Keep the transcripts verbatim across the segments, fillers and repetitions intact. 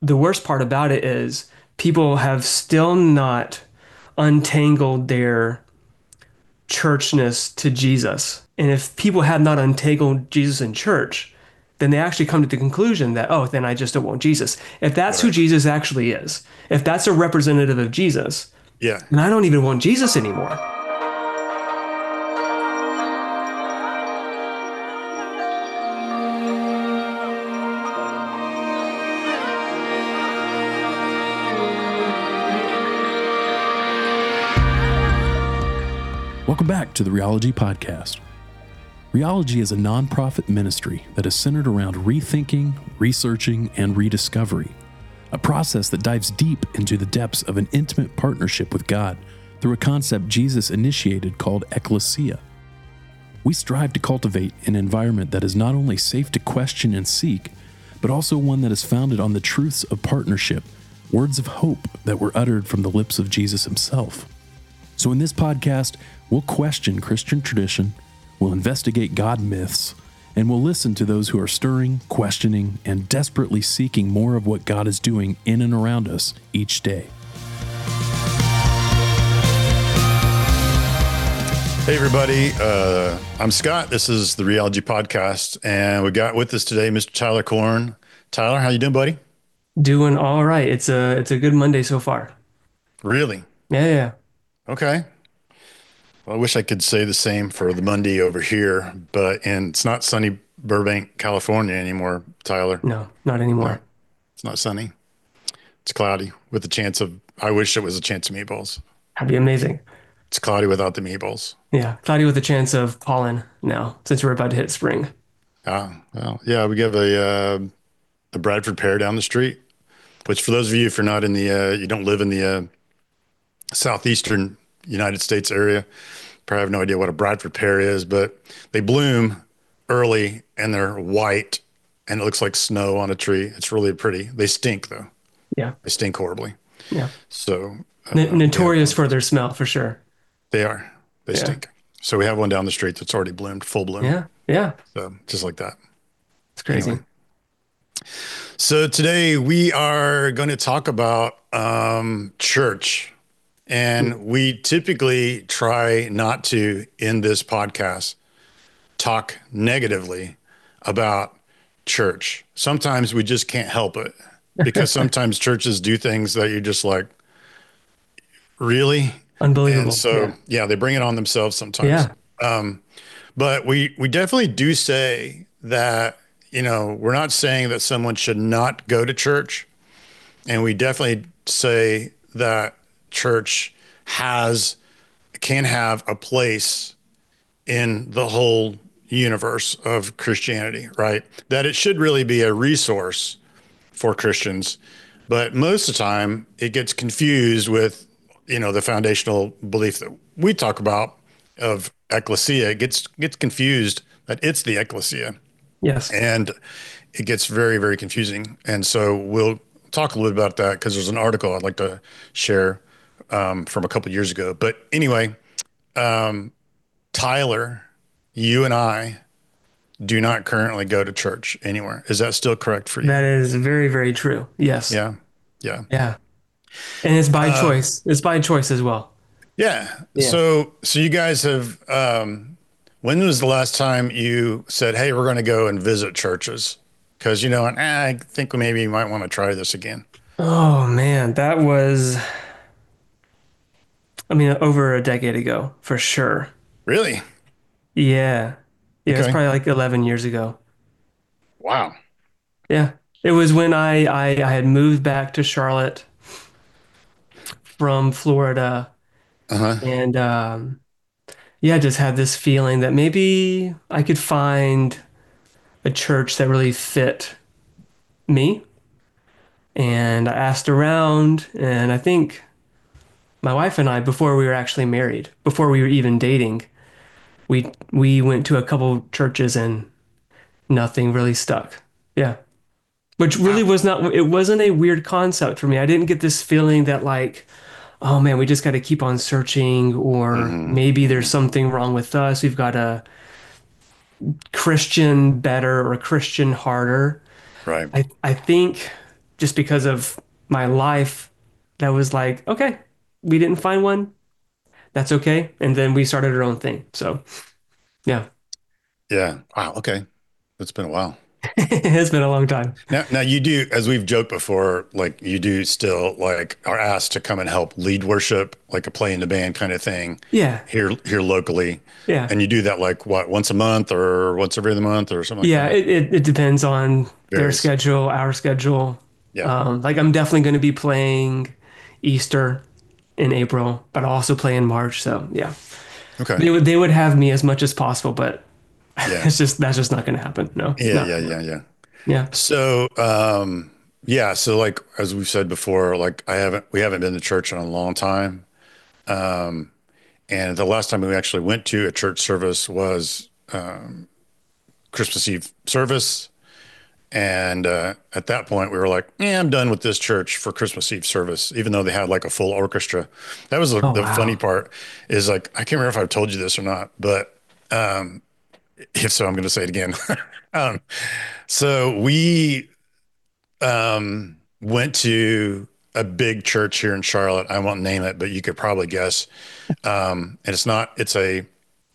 the worst part about it is people have still not untangled their churchness to Jesus. And if people have not untangled Jesus in church, then they actually come to the conclusion that, oh, then I just don't want Jesus. If that's who Right. Jesus actually is, if that's a representative of Jesus, Yeah. then I don't even want Jesus anymore. Welcome back to the Rheology Podcast. Rheology is a nonprofit ministry that is centered around rethinking, researching, and rediscovery, a process that dives deep into the depths of an intimate partnership with God through a concept Jesus initiated called ecclesia. We strive to cultivate an environment that is not only safe to question and seek, but also one that is founded on the truths of partnership, words of hope that were uttered from the lips of Jesus himself. So in this podcast, we'll question Christian tradition, we'll investigate God myths, and we'll listen to those who are stirring, questioning, and desperately seeking more of what God is doing in and around us each day. Hey, everybody. Uh, I'm Scott. This is the Rheology Podcast, and we got with us today Mister Tyler Korn. Tyler, how you doing, buddy? Doing all right. It's a it's a good Monday so far. Really? Yeah, yeah. Okay. Well, I wish I could say the same for the Monday over here, but and it's not sunny Burbank, California anymore, Tyler. No, not No, anymore. it's not sunny. It's cloudy with a chance of, I wish it was a chance of meatballs. That'd be amazing. It's cloudy without the meatballs. Yeah, cloudy with a chance of pollen now, since we're about to hit spring. Ah, well, yeah, we have a, uh, the Bradford pear down the street, which for those of you, if you're not in the, uh, you don't live in the uh, southeastern United States area, probably have no idea what a Bradford pear is, but they bloom early and they're white and it looks like snow on a tree. It's really pretty. They stink though. Yeah, They stink horribly. yeah. So N uh, we have notorious one. for their smell, for sure. They are. They Yeah, stink. So we have one down the street that's already bloomed, full bloom. yeah, yeah. So just like that. It's Anyway, crazy. so today we are going to talk about um, church. And we typically try not to, in this podcast, talk negatively about church. Sometimes we just can't help it because sometimes churches do things that you're just like, really? And Unbelievable. so, Yeah, yeah, they bring it on themselves sometimes. yeah, Um, but we we definitely do say that, you know, we're not saying that someone should not go to church, and we definitely say that church has can have a place in the whole universe of Christianity, right? That it should really be a resource for Christians, but most of the time it gets confused with, you know, the foundational belief that we talk about of ecclesia. It gets gets confused that it's the ecclesia, yes. and it gets very, very confusing. And so we'll talk a little bit about that because there's an article I'd like to share um, from a couple years ago. But anyway, um, Tyler, you and I do not currently go to church anywhere. Is that still correct for you? That is very, very true. Yes. Yeah. Yeah. Yeah. And it's by Uh, choice. It's by choice as well. yeah. Yeah. So, so you guys have, um, when was the last time you said, hey, we're going to go and visit churches? Because, you know, eh, I think maybe you might want to try this again. Oh man, that was, I mean, over a decade ago, for sure. Really? Yeah. Yeah, it's Okay. probably like eleven years ago. Wow. Yeah. It was when I, I, I had moved back to Charlotte from Florida Uh-huh. and um, yeah, just had this feeling that maybe I could find a church that really fit me. And I asked around, and I think my wife and I, before we were actually married, before we were even dating, we we went to a couple churches and nothing really stuck. Yeah. Which really Wow. was not, it wasn't a weird concept for me. I didn't get this feeling that like, oh man, we just got to keep on searching, or Hmm. maybe there's Hmm. something wrong with us. We've got to Christian better or Christian harder. Right. I, I think. just because of my life, that was like, okay, we didn't find one. That's okay. And then we started our own thing. So yeah, Yeah. Wow. Okay. It's been a while. it's been a long time. Now, now you do, as we've joked before, like you do still like are asked to come and help lead worship, like a play in the band kind of thing Yeah. here here locally. Yeah. And you do that like what, once a month or once every other month or something like Yeah. that. It, it, it depends on their Varies. schedule, our schedule. Yeah. Um, like I'm definitely going to be playing Easter in April, but I'll also play in March. So yeah, Okay. they would, they would have me as much as possible, but Yeah. it's just, that's just not going to happen. No, Yeah. no. Yeah. Yeah. Yeah. Yeah. So, um, yeah. So like, as we've said before, like I haven't, we haven't been to church in a long time. Um, and the last time we actually went to a church service was, um, Christmas Eve service. And uh, at that point, we were like, "Yeah, I'm done with this church for Christmas Eve service," even though they had like a full orchestra. That was the, Oh, the funny wow. part is like, I can't remember if I've told you this or not, but um, if so, I'm going to say it again. um, so we um, went to a big church here in Charlotte. I won't name it, but you could probably guess. Um, and it's not, it's a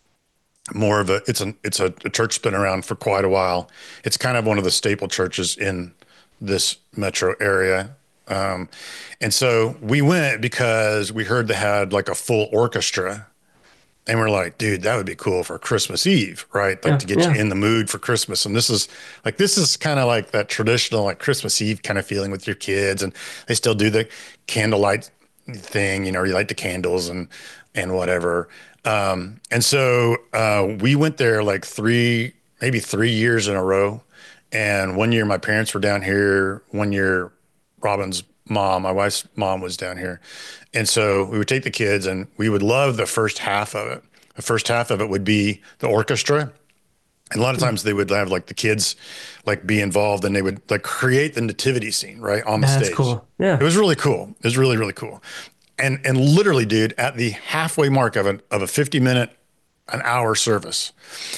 more of a it's a it's a, a church that's been around for quite a while. It's kind of one of the staple churches in this metro area. Um, and so we went because we heard they had like a full orchestra, and we're like, dude, that would be cool for Christmas Eve, right? Like Yeah. to get you Yeah. in the mood for Christmas. And this is like this is kind of like that traditional like Christmas Eve kind of feeling with your kids, and they still do the candlelight thing, you know, you light the candles and and whatever. Um, and so uh, we went there like three, maybe three years in a row. And one year my parents were down here. One year Robin's mom, my wife's mom, was down here. And so we would take the kids and we would love the first half of it. The first half of it would be the orchestra. And a lot of times they would have like the kids like be involved and they would like create the nativity scene right on the That's stage. cool. It Yeah. was really cool. It was really, really cool. And and literally, dude, at the halfway mark of an of a fifty minute, an hour service,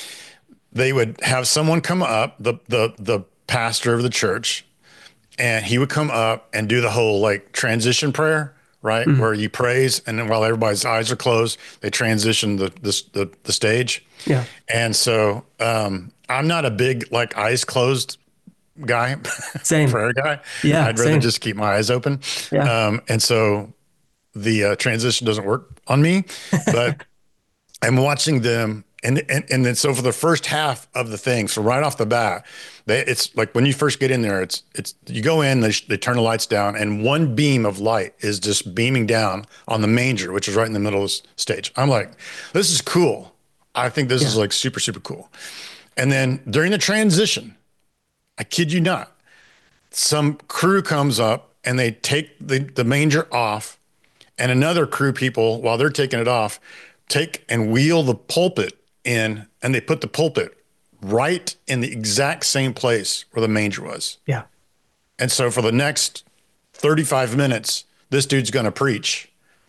they would have someone come up, the the the pastor of the church, and he would come up and do the whole like transition prayer, right? Mhm. Where you praise, and then while everybody's eyes are closed, they transition the the the, the stage. Yeah. And so um, I'm not a big like eyes closed guy, Same. prayer guy. Yeah. I'd rather Same. just keep my eyes open. Yeah. Um, and so the uh, transition doesn't work on me, but I'm watching them. And, and and then so for the first half of the thing, so right off the bat, they, it's like when you first get in there, it's it's you go in, they, they turn the lights down, and one beam of light is just beaming down on the manger, which is right in the middle of the stage. I'm like, this is cool. I think this is Yeah. like super super cool. And then during the transition, I kid you not, some crew comes up and they take the, the manger off, and another crew people, while they're taking it off, take and wheel the pulpit in, and they put the pulpit right in the exact same place where the manger was. Yeah. And so for the next thirty-five minutes, this dude's going to preach.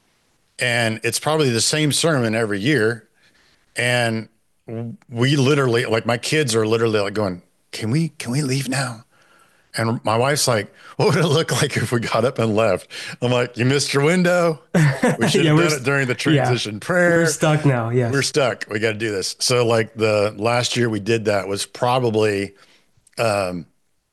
And it's probably the same sermon every year. And we literally, like my kids are literally like going, can we, can we leave now? And my wife's like, what would it look like if we got up and left? I'm like, you missed your window. We should Yeah. have We're, done it during the yeah. transition We're prayer. stuck now. We're Yes. stuck. We got to do this. So like the last year we did that was probably, um,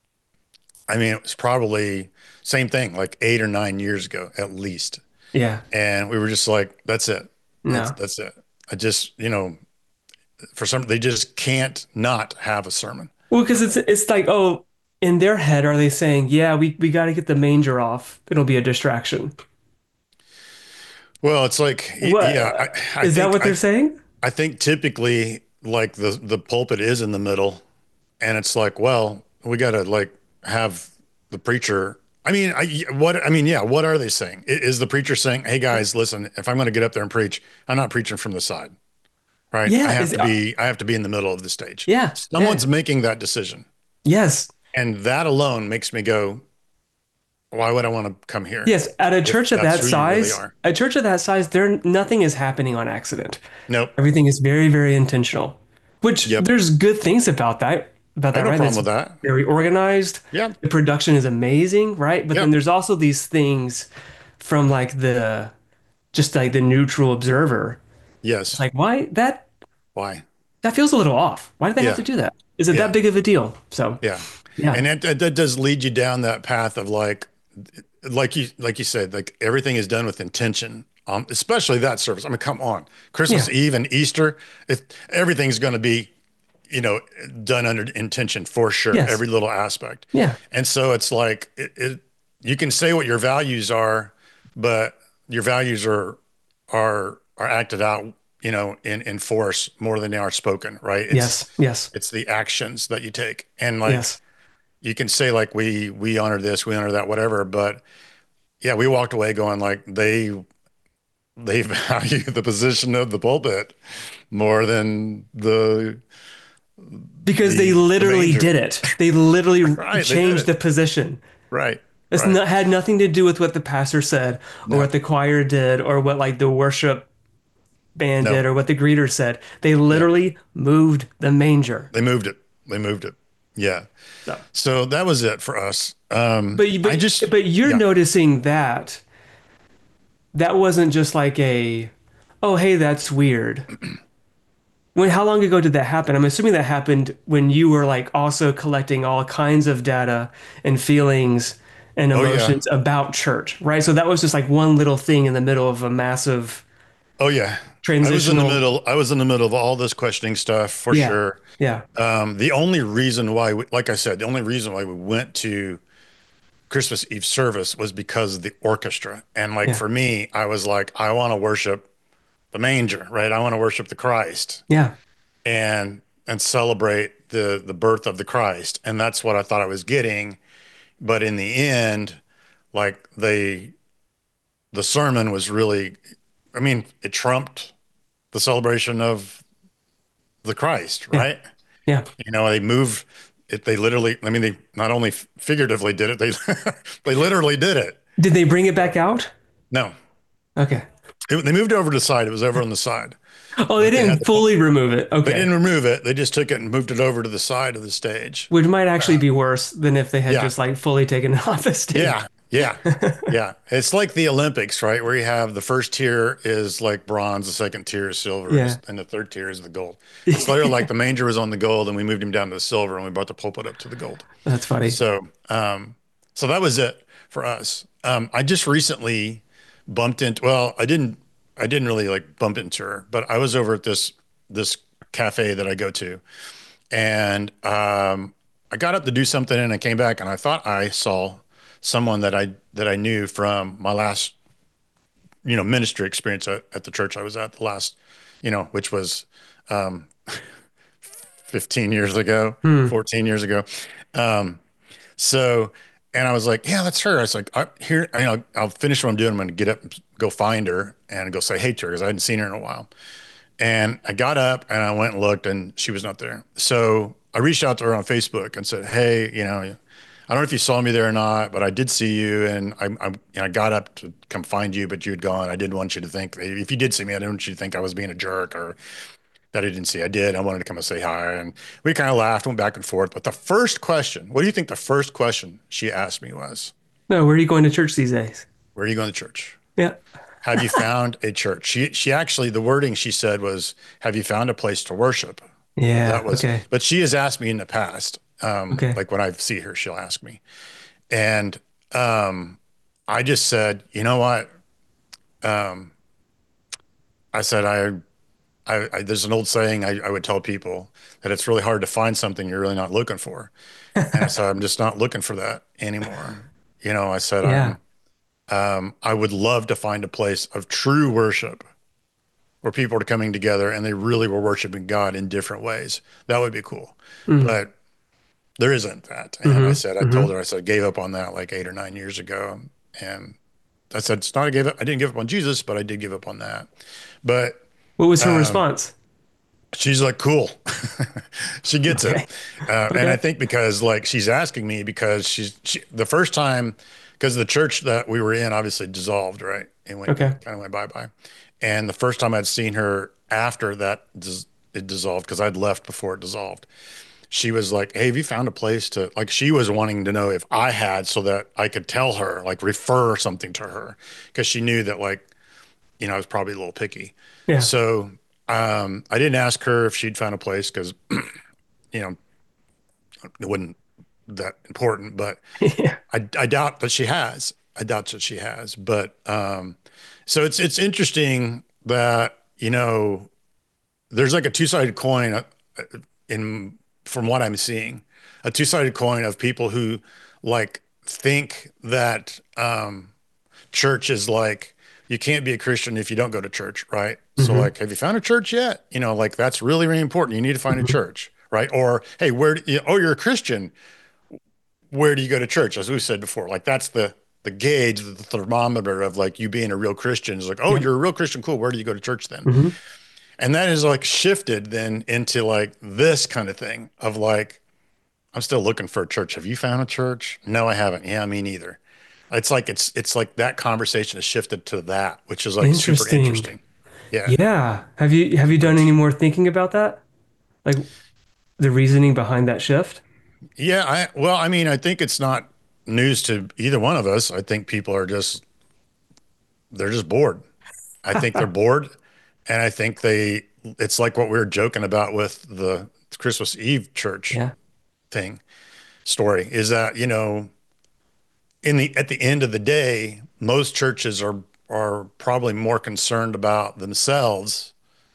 I mean, it was probably same thing, like eight or nine years ago at least. Yeah. And we were just like, that's it. That's No. that's it. I just, you know, for some, they just can't not have a sermon. Well, because it's it's like, oh, in their head, are they saying, yeah, we, we got to get the manger off. It'll be a distraction. Well, it's like, y- What yeah, I, I is that think what they're I, saying? I think typically like the the pulpit is in the middle, and it's like, well, we got to like have the preacher. I mean, I what I mean, yeah, what are they saying? I- Is the preacher saying, "Hey guys, listen, if I'm going to get up there and preach, I'm not preaching from the side, right? I Yeah. have Is to uh, be I have to be in the middle of the stage." yeah. Yeah. Someone's making that decision, Yes. and that alone makes me go, "Why would I want to come here Yes. At a if church of that's that who you really size, are?" a church of that size, there nothing is happening on accident. Nope. Everything is very, very intentional. Which Yep. there's good things about that. about I have that, no right? problem It's with that. very organized. Yeah. The production is amazing, right? But then Yep. there's also these things from like the just like the neutral observer. It's Yes. like, why that Why? that feels a little off. Why did they have to Yeah. do that? Is it that Yeah. big of a deal? So, Yeah. yeah. And that, that, that does lead you down that path of like, like you, like you said, like everything is done with intention. Um, especially that service. I mean, come on, Christmas Yeah. Eve and Easter, it, everything's going to be, you know, done under intention for sure, Yes. every little aspect. Yeah. And so it's like, it, it, you can say what your values are, but your values are, are, are acted out, you know, in, in force more than they are spoken, right? It's, Yes. Yes. it's the actions that you take. And like, Yes. you can say like, we, we honor this, we honor that, whatever. But yeah, we walked away going like, they, they value the position of the pulpit more than the, Because they the, the literally manger. did it. They literally Right. They did changed it. the position. Right. It's Right. not had nothing to do with what the pastor said or No, what the choir did or what like the worship band no. did or what the greeter said. They Yeah. literally moved the manger. They moved it. They moved it. Yeah. So, So that was it for us. Um, but I but just, but you're yeah. noticing that that wasn't just like a, oh hey, that's weird. When how long ago did that happen? I'm assuming that happened when you were like also collecting all kinds of data and feelings and Oh, yeah. emotions about church, right? So that was just like one little thing in the middle of a massive Oh, yeah. I was in the transitional. middle. I was in the middle of all this questioning stuff for Yeah. sure. Yeah. Um, the only reason why, we, like I said, the only reason why we went to Christmas Eve service was because of the orchestra. And like Yeah. for me, I was like, I want to worship the manger, right? I want to worship the Christ Yeah. and and celebrate the the birth of the Christ. And that's what I thought I was getting. But in the end, like they the sermon was really, I mean, it trumped the celebration of the Christ, Yeah. right? Yeah. You know, they moved it, they literally, I mean, they not only figuratively did it, they they literally did it. Did they bring it back out? No, Okay. it, they moved it over to the side. It was over on the side, Oh, they but they had didn't the pu- fully remove it. they Okay. didn't remove it. They just took it and moved it over to the side of the stage. Which might actually be worse than if they had Yeah, just like fully taken it off the stage. yeah, yeah, yeah. It's like the Olympics, right? Where you have the first tier is like bronze, the second tier is silver, and, Yeah. the- and the third tier is the gold. It's literally like the manger was on the gold, and we moved him down to the silver, and we brought the pulpit up to the gold. That's funny. So, um, so that was it for us. Um, I just recently bumped into, well, I didn't, I didn't really like bump into her, but I was over at this, this cafe that I go to, and, um, I got up to do something and I came back and I thought I saw someone that I, that I knew from my last, you know, ministry experience at, at the church I was at the last, you know, which was, um, fifteen years ago, Hmm. fourteen years ago. Um, So, and I was like, yeah, that's her. I was like, I, here, you know, I'll finish what I'm doing. I'm going to get up, and go find her and go say hey to her because I hadn't seen her in a while. And I got up and I went and looked and she was not there. So I reached out to her on Facebook and said, hey, you know, I don't know if you saw me there or not, but I did see you. And I, I, you know, I got up to come find you, but you had gone. I didn't want you to think, if you did see me, I didn't want you to think I was being a jerk or that I didn't see. I did. I wanted to come and say hi. And we kind of laughed, went back and forth. But the first question, what do you think the first question she asked me was, No, where are you going to church these days? where are you going to church? Yeah. Have you found a church? She, she actually, the wording she said was, have you found a place to worship? Yeah. That was, Okay. but she has asked me in the past, um, Okay. like when I see her, she'll ask me. And um, I just said, you know what? Um, I said, I I, I, there's an old saying I, I would tell people that it's really hard to find something you're really not looking for. And I said, I'm just not looking for that anymore. You know, I said, Yeah. I'm, um, I would love to find a place of true worship where people are coming together and they really were worshiping God in different ways. That would be cool. Mm-hmm. But there isn't that. And I said, Mm-hmm. I told Mm-hmm. her, I said, I gave up on that like eight or nine years ago. And I said, it's not, I gave up, I didn't give up on Jesus, but I did give up on that. But What was her response? she's like, cool. She gets it. Okay. Uh, and I Okay. think because like she's asking me because she's she, the first time, because the church that we were in obviously dissolved, right? It went Okay. kind of went bye-bye. And the first time I'd seen her after that dis it dissolved, because I'd left before it dissolved. she was like, "Hey, have you found a place to like?" She was wanting to know if I had, so that I could tell her, like, refer something to her, because she knew that, like, you know, I was probably a little picky. Yeah. So um, I didn't ask her if she'd found a place because, you know, it wasn't that important. But Yeah. I, I doubt that she has. I doubt that she has. But um, so it's it's interesting that, you know, there's like a two-sided coin uh, in from what I'm seeing, a two-sided coin of people who like think that um, church is like you can't be a Christian if you don't go to church, right? So Hmm. like, have you found a church yet? You know, like that's really, really important. You need to find a Hmm. church, right? Or hey, where do you, oh, you're a Christian. Where do you go to church? As we said before, like that's the the gauge, the thermometer of like you being a real Christian is like, oh, Yep. you're a real Christian, cool. Where do you go to church then? Hmm. And that is like shifted then into like this kind of thing of like, I'm still looking for a church. Have you found a church? No, I haven't. Yeah, me neither. It's like it's it's like that conversation has shifted to that, which is like super Interesting. interesting. Yeah. Yeah. Have you have you done any more thinking about that? Like the reasoning behind that shift? Yeah, I well, I mean, I think it's not news to either one of us. I think people are just they're just bored. I think they're bored, and I think they it's like what we were joking about with the Christmas Eve church Yeah. thing story is that, you know, in the at the end of the day, most churches are are probably more concerned about themselves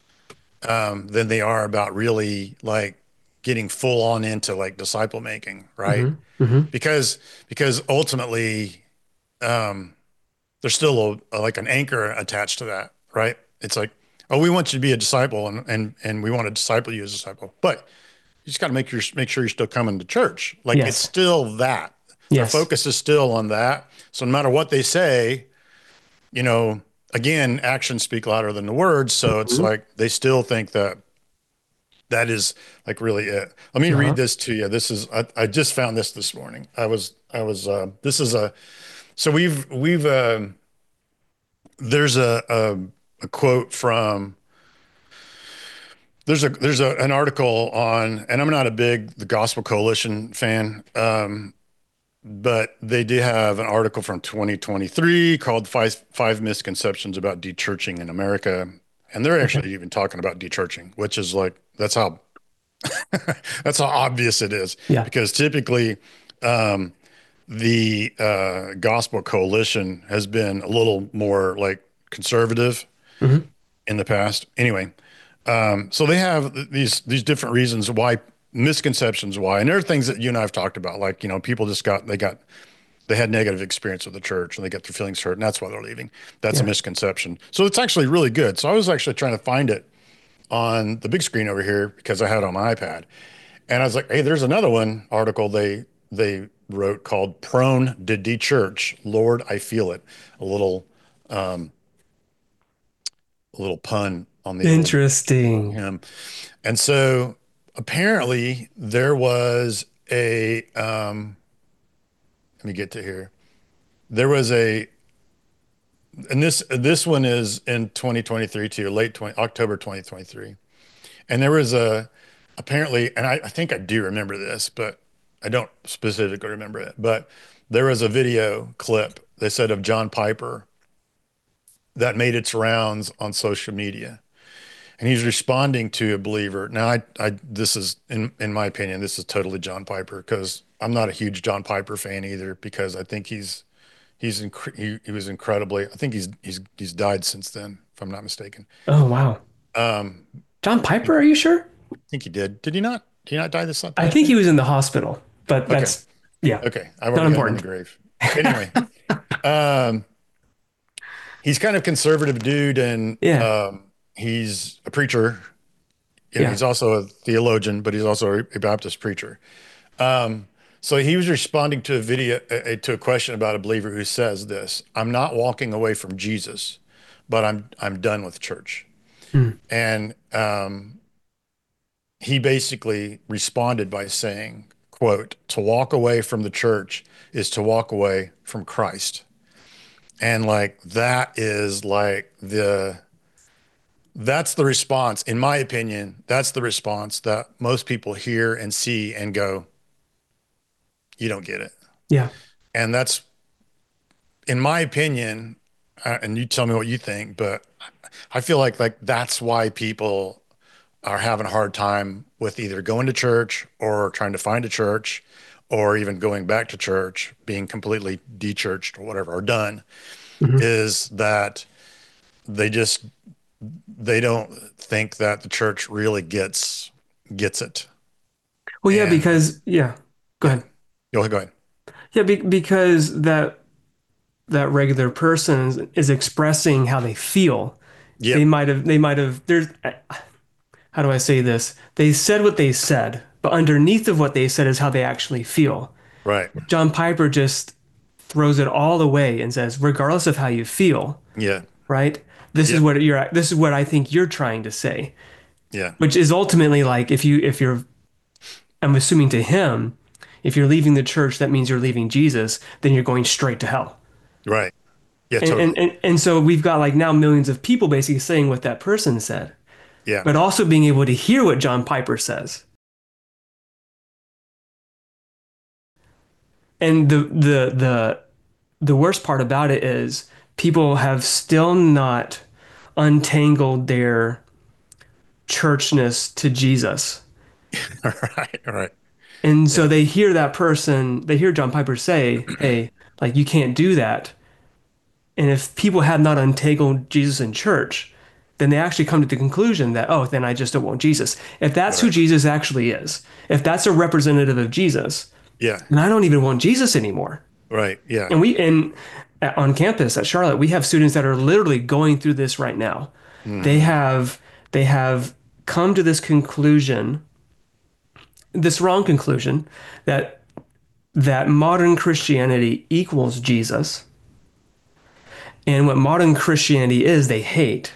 um, than they are about really like getting full on into like disciple making, right? Hmm. Hmm. Because because ultimately um, there's still a, like an anchor attached to that, right? It's like, oh, we want you to be a disciple, and and and we want to disciple you as a disciple, but you just got to make your make sure you're still coming to church. Like it's Yes. still that. Their Yes. focus is still on that. So no matter what they say, you know, again, actions speak louder than the words. So it's Hmm. like they still think that that is like really it. Let me read Uh-huh. this to you. This is I, I just found this this morning. I was I was uh, this is a so we've we've uh, there's a, a a quote from there's a there's a, an article on, and I'm not a big the Gospel Coalition fan, um, but they do have an article from twenty twenty-three called Five, Five Misconceptions About Dechurching in America. And they're Okay. actually even talking about dechurching, which is like, that's how, that's how obvious it is. Yeah. Because typically, um, the uh, Gospel Coalition has been a little more like conservative Hmm. in the past. Anyway, um, so they have these these different reasons why misconceptions why, and there are things that you and I have talked about, like you know, people just got they got they had negative experience with the church and they get their feelings hurt, and that's why they're leaving. That's a Yeah. misconception. So it's actually really good. So I was actually trying to find it on the big screen over here because I had it on my iPad, and I was like, hey, there's another one article they they wrote called "Prone to De-Church." Lord, I feel it. A little a little pun on the old Interesting. hymn. And so apparently there was a um, let me get to here. There was a and this this one is in twenty twenty-three too, late twenty, October twenty twenty-three. And there was a apparently, and I, I think I do remember this, but I don't specifically remember it. But there was a video clip they said of John Piper that made its rounds on social media. And he's responding to a believer. Now, I, I, this is in in my opinion, this is totally John Piper because I'm not a huge John Piper fan either because I think he's he's inc- he, he was incredibly. I think he's he's he's died since then, if I'm not mistaken. Oh, wow. Um, John I Piper, are you sure? think he did. Did he not? Did he not die this I past think year? he was in the hospital, but Okay, that's, yeah, okay. I've not already got him in the important. grave. Anyway, um, he's kind of conservative dude, and Yeah. um, he's a preacher. You know, Yeah. he's also a theologian, but he's also a Baptist preacher. Um, so he was responding to a video, uh, to a question about a believer who says this: "I'm not walking away from Jesus, but I'm I'm done with church." Hmm. And um, he basically responded by saying, "quote To walk away from the church is to walk away from Christ." And like that is like the that's the response, in my opinion, that's the response that most people hear and see and go, you don't get it. Yeah. And that's, in my opinion, uh, and you tell me what you think, but I feel like like that's why people are having a hard time with either going to church or trying to find a church or even going back to church, being completely de-churched or whatever, or done, Mhm. is that they just they don't think that the church really gets gets it. Well, yeah, And because yeah. Go yeah, ahead. go ahead, go ahead. Yeah, be, because that that regular person is, is expressing how they feel. They Yep, might have they might have there's how do I say this? They said what they said, but underneath of what they said is how they actually feel. right. John Piper just throws it all away and says, regardless of how you feel, Yeah, right? This is yep, what you're this is what I think you're trying to say, yeah, which is ultimately like if you if you're I'm assuming to him, if you're leaving the church, that means you're leaving Jesus, then you're going straight to hell. right. Yeah, And totally. and and, and so we've got like now millions of people basically saying what that person said, Yeah, but also being able to hear what John Piper says. And the the the the worst part about it is people have still not untangled their churchness to Jesus. right, right. And so Yeah, they hear that person, they hear John Piper say, "Hey, like you can't do that." And if people have not untangled Jesus in church, then they actually come to the conclusion that, oh, then I just don't want Jesus. If that's who right. Jesus actually is, if that's a representative of Jesus, Yeah, then I don't even want Jesus anymore. right. Yeah. And we in on campus at Charlotte, we have students that are literally going through this right now. They Hmm. have they have come to this conclusion, this wrong conclusion, that that modern Christianity equals Jesus. And what modern Christianity is, they hate.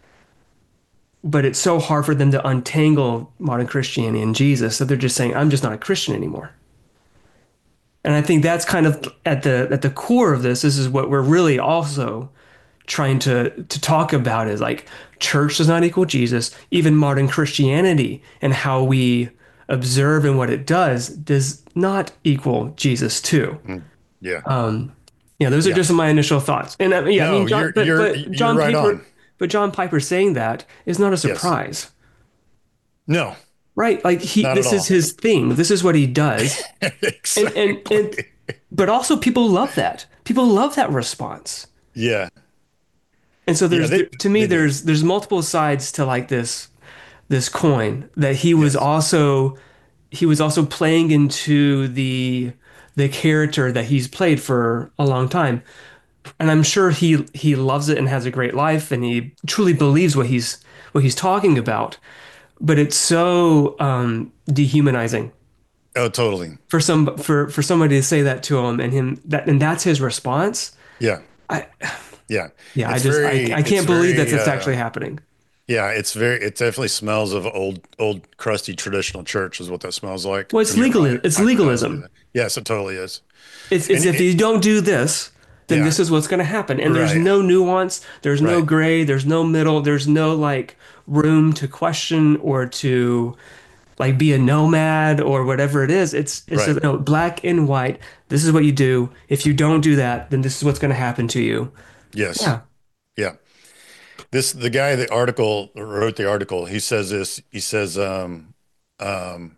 But it's so hard for them to untangle modern Christianity and Jesus that they're just saying, I'm just not a Christian anymore. And I think that's kind of at the at the core of this. This is what we're really also trying to to talk about is like church does not equal Jesus. Even modern Christianity and how we observe and what it does does not equal Jesus too. Mm. Yeah. Yeah, those are Yeah. just my initial thoughts. And uh, yeah, I No, mean, John, you're but you're but you're John right Piper, on. but John Piper saying that is not a Yes. surprise, No, right? Like he, not at this is all. his thing. This is what he does, and and and, Exactly. but also people love that. People love that response. Yeah. And so Yeah, there's they to me they do. there's there's multiple sides to like this this coin that he was Yes. also he was also playing into the the character that he's played for a long time. And I'm sure he he loves it and has a great life and he truly believes what he's what he's talking about. But it's so um, dehumanizing Oh, totally. for some for for somebody to say that to him and him that and that's his response. Yeah. I Yeah. yeah, I It's just I very I it's can't believe that very that's uh actually happening. yeah, it's very it definitely smells of old old crusty traditional church is what that smells like Well, it's from hearing legal. Piper, It's Piper Down do legalism. that. Yes, it totally is. It's, And it's if it, you don't do this, then yeah, this is what's going to happen. And there's right. no nuance, there's no Right. gray, there's no middle, there's no like room to question or to like be a nomad or whatever it is. It's it's a, Right. no, black and white. This is what you do. If you don't do that, then this is what's going to happen to you. Yes. Yeah. Yeah. This the guy the article wrote the article. He says this. He says um um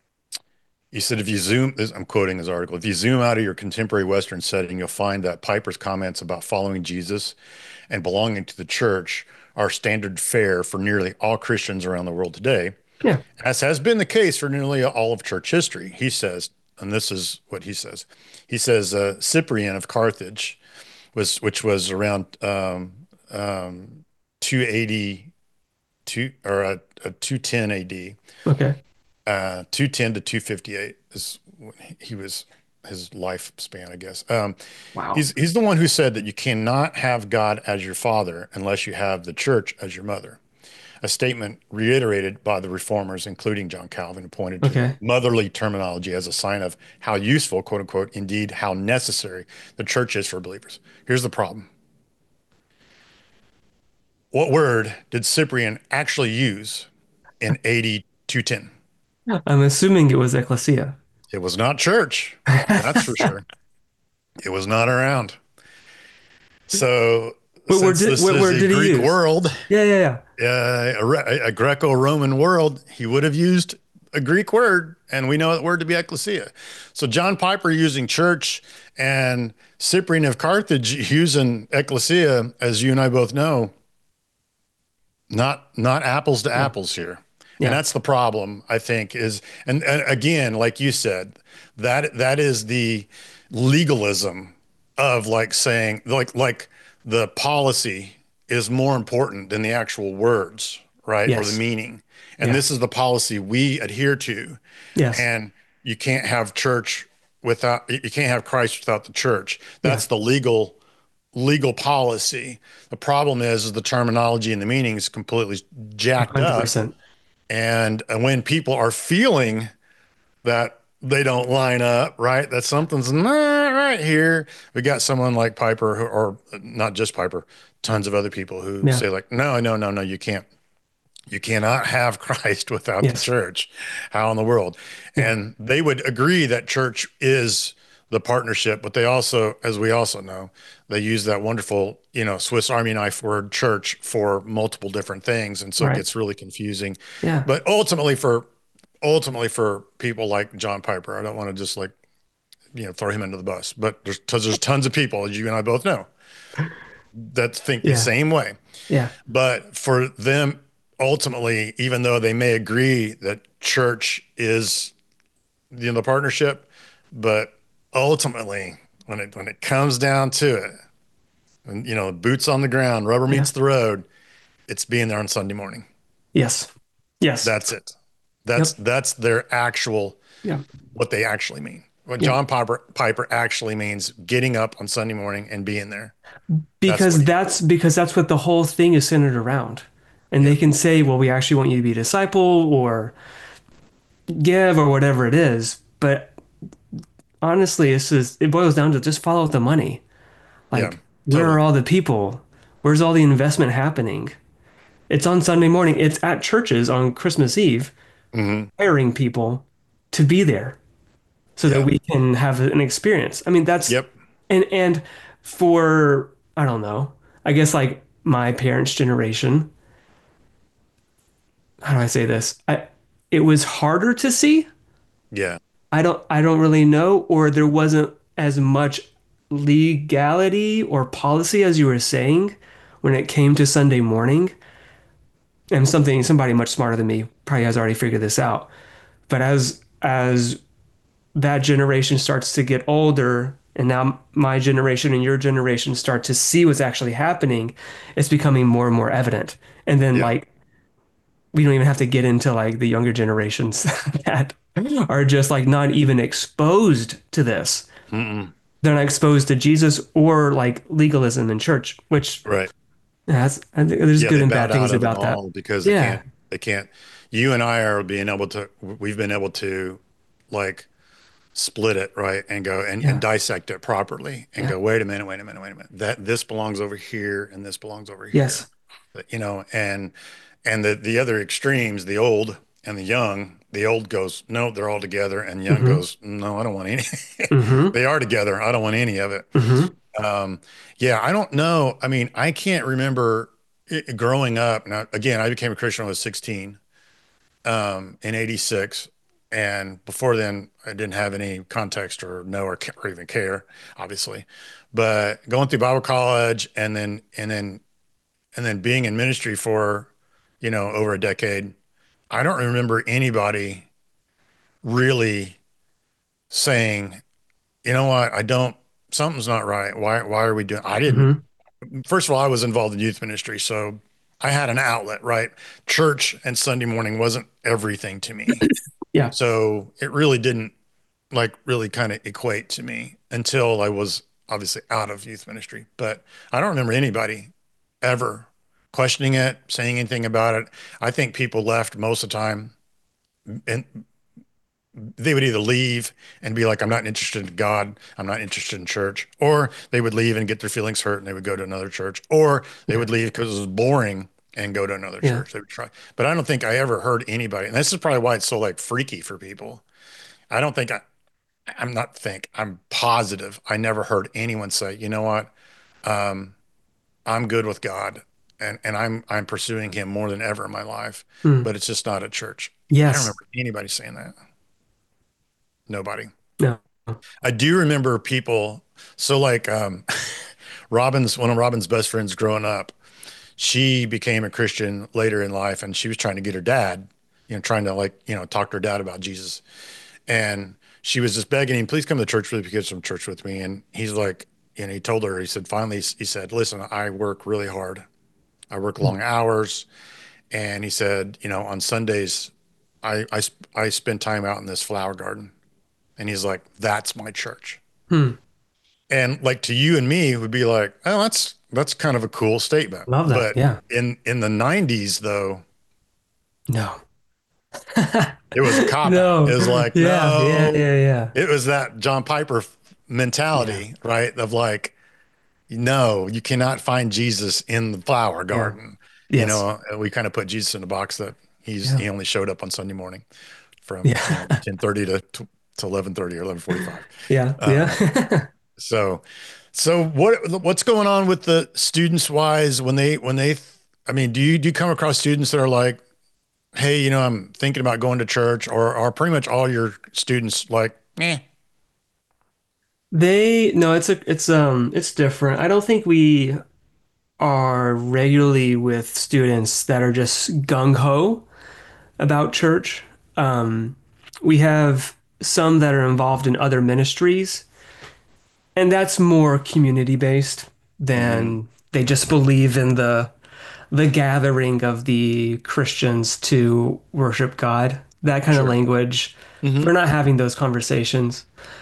he said if you zoom this, I'm quoting his article. If you zoom out of your contemporary Western setting, you'll find that Piper's comments about following Jesus and belonging to the church are standard fare for nearly all Christians around the world today, Yeah. as has been the case for nearly all of church history. He says, and this is what he says. He says uh, Cyprian of Carthage was, which was around um, um, two eighty or uh, uh, two ten A D, Okay. uh, two ten to two fifty-eight is when he was his lifespan, I guess. Um, Wow. he's he's the one who said that you cannot have God as your father unless you have the church as your mother. A statement reiterated by the reformers, including John Calvin, who pointed to Okay. motherly terminology as a sign of how useful, quote unquote, indeed how necessary the church is for believers. Here's the problem. What word did Cyprian actually use in A D two ten? I'm assuming it was ecclesia. It was not church. That's for sure. It was not around. So, What word since did this what is word a did he Greek use? world, Yeah, yeah, yeah. uh, a, Re- a Greco-Roman world, he would have used a Greek word, and we know that word to be ecclesia. So John Piper using church and Cyprian of Carthage using ecclesia, as you and I both know, not not apples to Yeah. apples here. And Yeah. that's the problem, I think, is and, and again, like you said, that that is the legalism of like saying like like the policy is more important than the actual words, right? Or the Yes. meaning. And Yeah. this is the policy we adhere to. Yes. And you can't have church without you can't have Christ without the church. Yeah. That's the legal legal policy. The problem is, is the terminology and the meaning is completely jacked up. one hundred percent. And when people are feeling that they don't line up, right, that something's not right here, we got someone like Piper, who, or not just Piper, tons of other people who Yeah. say like, no, no, no, no, you can't. You cannot have Christ without the Yes. church. How in the world? Yeah. And they would agree that church is the partnership, but they also, as we also know, they use that wonderful, you know, Swiss Army knife word church for multiple different things. And so it Right. gets really confusing. Yeah. But ultimately for ultimately for people like John Piper, I don't want to just like, you know, throw him under the bus, but there's, there's tons of people, as you and I both know, that think the Yeah. same way. Yeah. But for them, ultimately, even though they may agree that church is, you know, the partnership, but ultimately, when it when it comes down to it, and you know, boots on the ground, rubber Yeah. meets the road, it's being there on Sunday morning. Yes. Yes. That's it. That's Yep. that's their actual Yeah. what they actually mean. What Yeah. John Piper Piper actually means getting up on Sunday morning and being there. That's what Because he that's because that's what the whole thing is centered around. And yeah. they can say, well, we actually want you to be a disciple or give or whatever it is. But honestly, it's just, it boils down to just follow the money. Yeah. Like, where are Totally. all the people? Where's all the investment happening? It's on Sunday morning. It's at churches on Christmas Eve, Hmm. hiring people to be there so that Yeah. we can have an experience. I mean, that's Yep. and and for I don't know. I guess like my parents' generation, how do I say this? I it was harder to see. Yeah. I don't I don't really know, or there wasn't as much legality or policy as you were saying when it came to Sunday morning. And something somebody much smarter than me probably has already figured this out. But as as that generation starts to get older, and now my generation and your generation start to see what's actually happening, it's becoming more and more evident. And then Yeah. like we don't even have to get into like the younger generations that are just like not even exposed to this. Mm-mm. They're not exposed to Jesus or like legalism in church, which Right. that's I think there's Yeah, good they and bad bowed out things of it about that. all because they Yeah. can't, they can't, you and I are being able to, we've been able to like split it, right? And go and, and Yeah. dissect it properly and Yeah. go, wait a minute, wait a minute, wait a minute. That this belongs over here and this belongs over Yes. here. But, you know, and, and the, the other extremes, the old and the young, the old goes, no, they're all together. And young Mm-hmm. goes, no, I don't want any. Mm-hmm. They are together. I don't want any of it. Mm-hmm. Um, yeah, I don't know. I mean, I can't remember it, growing up. Now, again, I became a Christian when I was sixteen, um, in eighty-six. And before then, I didn't have any context or know or, ca- or even care, obviously. But going through Bible college and then, and then, and then being in ministry for, you know, over a decade, I don't remember anybody really saying, you know what, I don't, something's not right. Why, why are we doing, I didn't, Mm-hmm. first of all, I was involved in youth ministry, so I had an outlet, right? Church and Sunday morning wasn't everything to me. Yeah. So it really didn't like really kind of equate to me until I was obviously out of youth ministry. But I don't remember anybody ever questioning it, saying anything about it. I think people left most of the time and they would either leave and be like, I'm not interested in God, I'm not interested in church, or they would leave and get their feelings hurt and they would go to another church, or they Yeah. would leave because it was boring and go to another Yeah. church. They would try. But I don't think I ever heard anybody, and this is probably why it's so like freaky for people. I don't think I, I'm not think, I'm positive I never heard anyone say, you know what, um, I'm good with God and, and I'm I'm pursuing him more than ever in my life, Hmm. but it's just not at church. I don't Yes. remember anybody saying that. Nobody. No. I do remember people. So like um, Robin's one of Robin's best friends growing up, she became a Christian later in life, and she was trying to get her dad, you know, trying to like you know talk to her dad about Jesus, and she was just begging him, please come to church with me, get some church with me, and he's like, you know, he told her, he said, finally, he said, listen, I work really hard, I work long hours, and he said, you know, on Sundays, I I I spend time out in this flower garden, and he's like, that's my church. Hmm. And like to you and me would be like, oh, that's that's kind of a cool statement. Love that. But Yeah. in in the nineties though, No. it was a cop out. It No. was like, Yeah. Yeah. no, Yeah. Yeah. it was that John Piper Yeah. mentality, right? Of like, no, you cannot find Jesus in the flower Yeah. garden. You Yes. know, we kind of put Jesus in a box that he's Yeah. he only showed up on Sunday morning from, you know, Yeah. ten thirty to to eleven thirty or eleven forty-five. Yeah. Um, Yeah. So, so what what's going on with the students wise when they when they I mean, do you do you come across students that are like, hey, you know, I'm thinking about going to church, or are pretty much all your students like, eh? They no, it's a it's um it's different. I don't think we are regularly with students that are just gung ho about church. Um, we have some that are involved in other ministries, and that's more community based Hmm. than they just believe in the the gathering of the Christians to worship God. That kind of Sure. language. Hmm. We're not having those conversations.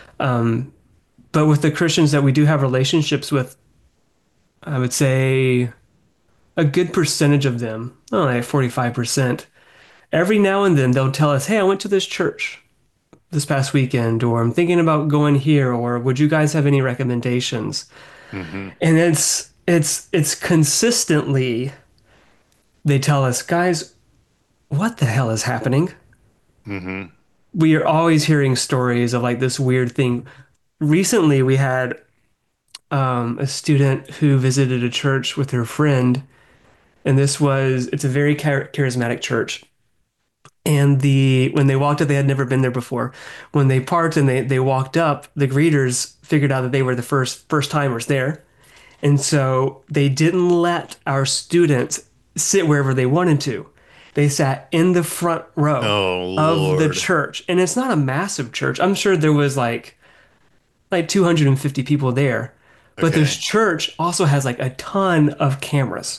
But with the Christians that we do have relationships with, I would say a good percentage of them, oh, like forty-five percent, every now and then they'll tell us, hey, I went to this church this past weekend, or I'm thinking about going here, or would you guys have any recommendations? Hmm. And it's it's it's consistently they tell us, guys, what the hell is happening? Hmm. We are always hearing stories of like this weird thing. Recently, we had um, a student who visited a church with her friend, and this was it's a very char- charismatic church. And the when they walked up, they had never been there before. When they parked and they they walked up, the greeters figured out that they were the first first timers there. And so they didn't let our students sit wherever they wanted to. They sat in the front row Oh of the Lord. church. And it's not a massive church. I'm sure there was like like two hundred fifty people there. But this Okay. church also has like a ton of cameras.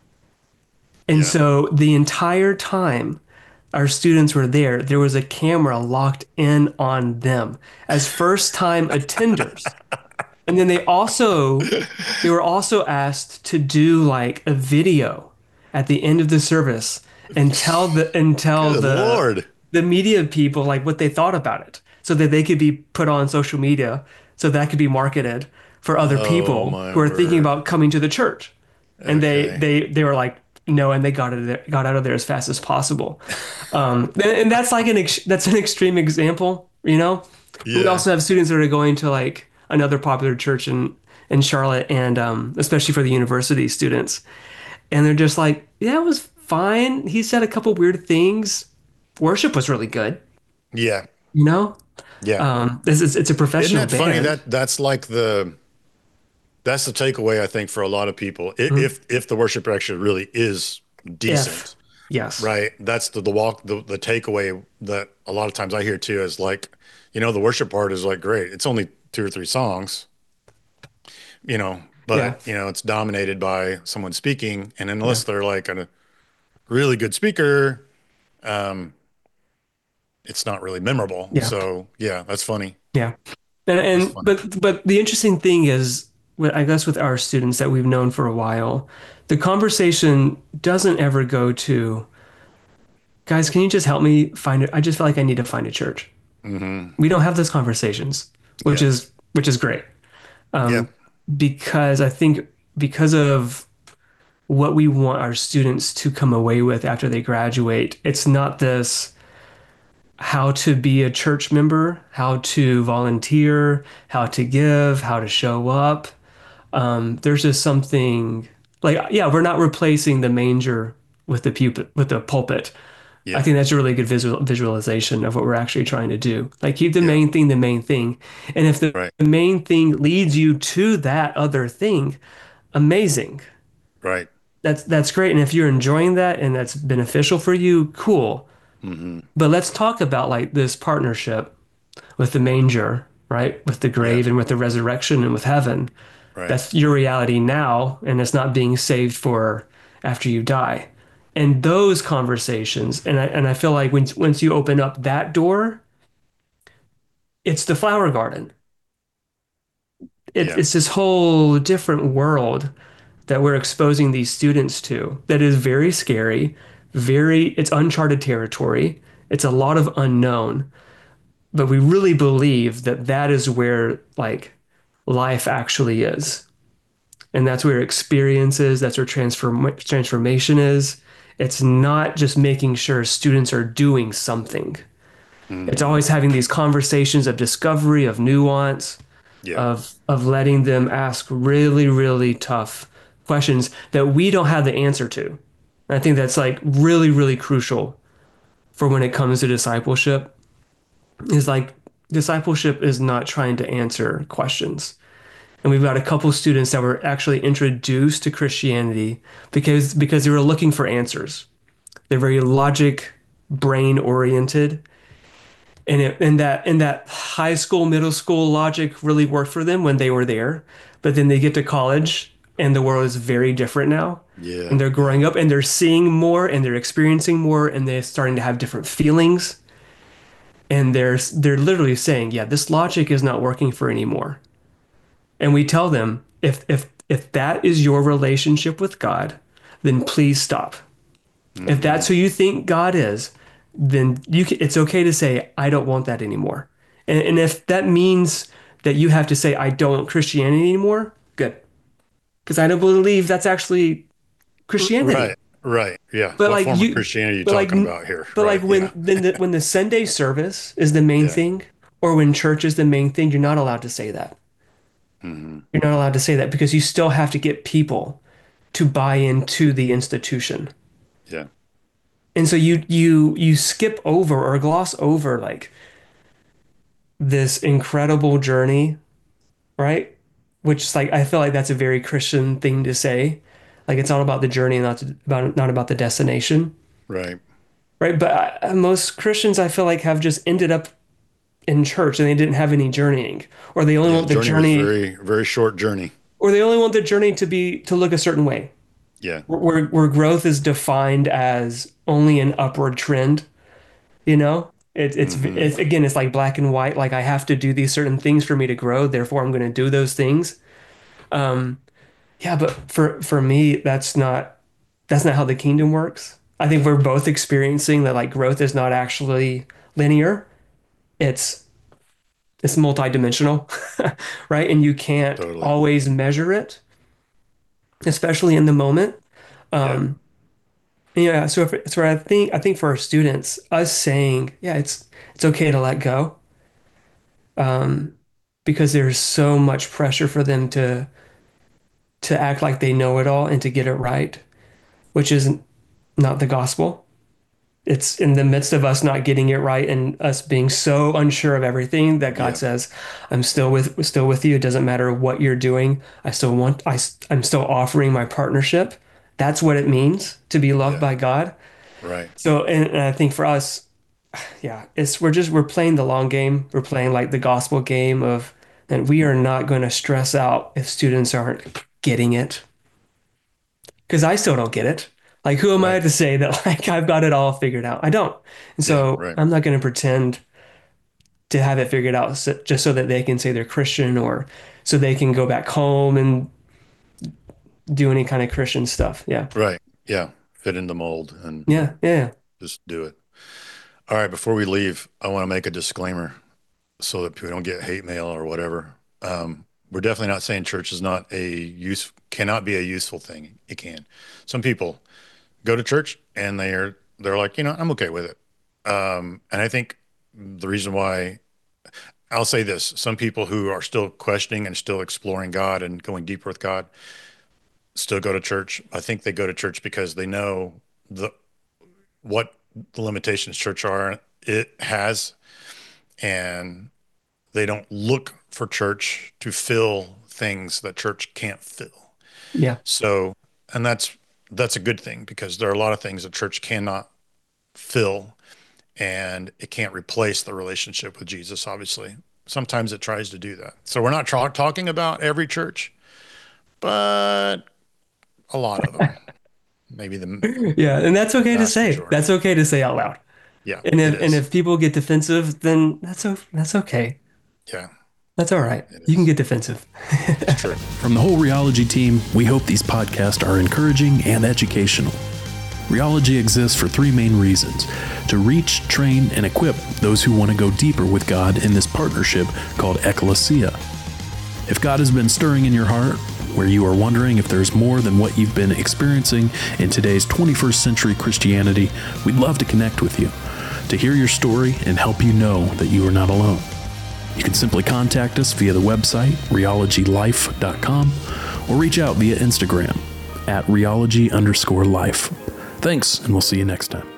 And Yeah. so the entire time our students were there, there was a camera locked in on them as first time attenders. And then they also they were also asked to do like a video at the end of the service and tell the and tell Good the Lord. the media people like what they thought about it so that they could be put on social media so that could be marketed for other Oh people my who are thinking word. about coming to the church. And they Okay. they they were like no, and they got it there, got out of there as fast as possible. Um, and, and that's like an ex that's an extreme example, you know. We Yeah. also have students that are going to like another popular church in in Charlotte, and um, especially for the university students, and they're just like, yeah, it was fine. He said a couple weird things. Worship was really good, Yeah. you know. Yeah. Um, this is it's a Isn't professional that funny? band. That that's like the that's the takeaway I think for a lot of people. I- Mhm. If if the worship actually really is If decent, yes, right? That's the the walk the, the takeaway that a lot of times I hear too is like, you know, the worship part is like great. It's only two or three songs, you know, yeah, but you know, it's dominated by someone speaking, and yeah, unless they're like a really good speaker, um, it's not really memorable. yeah, So yeah, that's funny. yeah. And, That's and funny. but but the interesting thing is, with, I guess with our students that we've known for a while, the conversation doesn't ever go to, guys, can you just help me find it? I just feel like I need to find a church. Hmm. We don't have those conversations, which Yeah. is which is great. Yeah. Um, because I think because of what we want our students to come away with after they graduate, it's not this how to be a church member, how to volunteer, how to give, how to show up. Um, there's just something like, yeah, we're not replacing the manger with the pulpit, with the pulpit. I Yeah. think that's a really good visual visualization of what we're actually trying to do. Like keep the Yeah. main thing the main thing. And if the Right. the main thing leads you to that other thing, amazing. Right. That's that's great. And if you're enjoying that and that's beneficial for you, cool. Hmm. But let's talk about like this partnership with the manger, right? With the Yeah. grave and with the resurrection and with heaven. Right. That's your reality now, and it's not being saved for after you die. And those conversations, and I and I feel like when once you open up that door, it's the flower garden. It, Yeah. it's this whole different world that we're exposing these students to that is very scary, very, it's uncharted territory. It's a lot of unknown, but we really believe that that is where like life actually is. And that's where experience is, that's where transform transformation is. It's not just making sure students are doing something. It's Hmm. always having these conversations of discovery, of nuance, Yeah. of of letting them ask really, really tough questions that we don't have the answer to. And I think that's like really, really crucial for when it comes to discipleship. Is like discipleship is not trying to answer questions. And we've got a couple students that were actually introduced to Christianity because because they were looking for answers. They're very logic, brain oriented, and it, and that and that high school, middle school logic really worked for them when they were there. But then they get to college, and the world is very different now. And Yeah. they're Yeah. growing up, and they're seeing more, and they're experiencing more, and they're starting to have different feelings. And they're they're literally saying, "Yeah, this logic is not working for anymore." And we tell them, if if if that is your relationship with God, then please stop. If Hmm. that's who you think God is, then you can, it's okay to say, I don't want that anymore. And, and if that means that you have to say, I don't want Christianity anymore, good. Because I don't believe that's actually Christianity. Right. Right. Yeah. But What like form of you, Christianity are you but like, talking about here? but like Right. when Yeah. then the, when the Sunday service is the main Yeah. thing, or when church is the main thing, you're not allowed to say that. Hmm. You're not allowed to say that because you still have to get people to buy into the institution. Yeah. And so you you you skip over or gloss over like this incredible journey, right? Which is like I feel like that's a very Christian thing to say. Like it's all about the journey, not to, about not about the destination, Right. right? But I, most Christians, I feel like, have just ended up in church and they didn't have any journeying, or they only Yeah. want the Journey was journey, very, very short journey. or they only want the journey to be to look a certain way, Yeah. where where growth is defined as only an upward trend. You know, it, it's Hmm. it's again, it's like black and white. Like I have to do these certain things for me to grow. Therefore, I'm going to do those things. Um, yeah, but for for me, that's not that's not how the kingdom works. I think we're both experiencing that like growth is not actually linear. It's it's multidimensional, right? And you can't Totally. always measure it, especially in the moment. Yeah. Um, yeah, so if, so I think I think for our students, us saying, yeah, it's it's okay to let go. Um, because there's so much pressure for them to to act like they know it all and to get it right, which is not the gospel. It's in the midst of us not getting it right and us being so unsure of everything that God Yeah. says, "I'm still with still with you. It doesn't matter what you're doing. I still want I I'm still offering my partnership." That's what it means to be loved Yeah. by God. Right. So, and, and I think for us, yeah, it's we're just we're playing the long game. We're playing like the gospel game of that we are not going to stress out if students aren't getting it because I still don't get it. Like, who am I Right. to say that like I've got it all figured out? I don't. And Yeah. so Right. I'm not going to pretend to have it figured out so, just so that they can say they're Christian or so they can go back home and do any kind of Christian stuff. Yeah. Right. Yeah. Fit in the mold and Yeah. Yeah. just do it. All right, before we leave, I want to make a disclaimer so that people don't get hate mail or whatever. Um, we're definitely not saying church is not a use cannot be a useful thing. It can. Some people go to church and they're they're like, you know, I'm okay with it. Um, and I think the reason why I'll say this, some people who are still questioning and still exploring God and going deeper with God still go to church. I think they go to church because they know the what the limitations church are it has, and they don't look for church to fill things that church can't fill. Yeah. So, and that's that's a good thing because there are a lot of things that church cannot fill, and it can't replace the relationship with Jesus, obviously. Sometimes it tries to do that. So we're not tra- talking about every church, but a lot of them. Maybe the Yeah, and that's okay to vast say. majority. That's okay to say out loud. Yeah, And it if and is. if people get defensive, then that's o- that's okay. Yeah, That's all right. it You can is. get defensive. It's true. From the whole Rheology team, we hope these podcasts are encouraging and educational. Rheology exists for three main reasons: to reach, train, and equip those who want to go deeper with God in this partnership called Ecclesia. If God has been stirring in your heart, where you are wondering if there's more than what you've been experiencing in today's twenty-first century Christianity, we'd love to connect with you, to hear your story and help you know that you are not alone. You can simply contact us via the website, rheology life dot com, or reach out via Instagram at rheology underscore life. Thanks, and we'll see you next time.